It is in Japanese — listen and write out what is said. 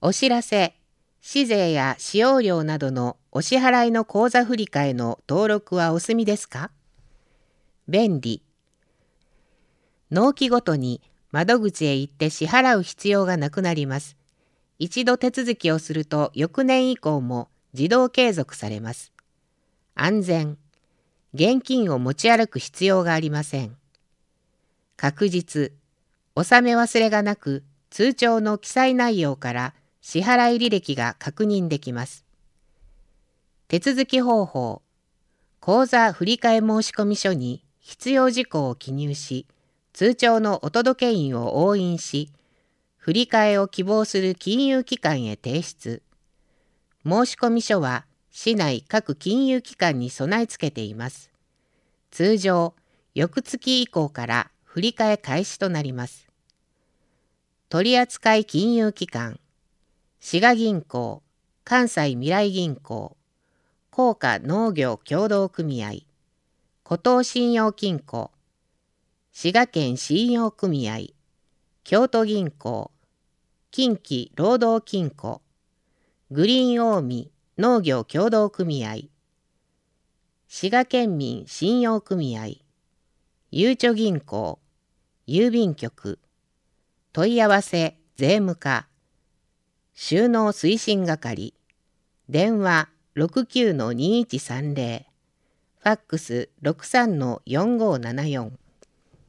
お知らせ、市税や使用料などのお支払いの口座振替の登録はお済みですか？便利。納期ごとに窓口へ行って支払う必要がなくなります。一度手続きをすると翌年以降も自動継続されます。安全。現金を持ち歩く必要がありません。確実。納め忘れがなく、通帳の記載内容から支払い履歴が確認できます。手続き方法。口座振替申込書に必要事項を記入し、通帳のお届け印を押印し、振替を希望する金融機関へ提出。申込書は市内各金融機関に備え付けています。通常、翌月以降から振替開始となります。取扱金融機関、滋賀銀行、関西みらい銀行、甲賀農業協同組合、古東信用金庫、滋賀県信用組合、京都銀行、近畿労働金庫、グリーン近江農業協同組合、滋賀県民信用組合、ゆうちょ銀行、郵便局、問い合わせ税務課、収納推進係、電話 69-2130、ファックス 63-4574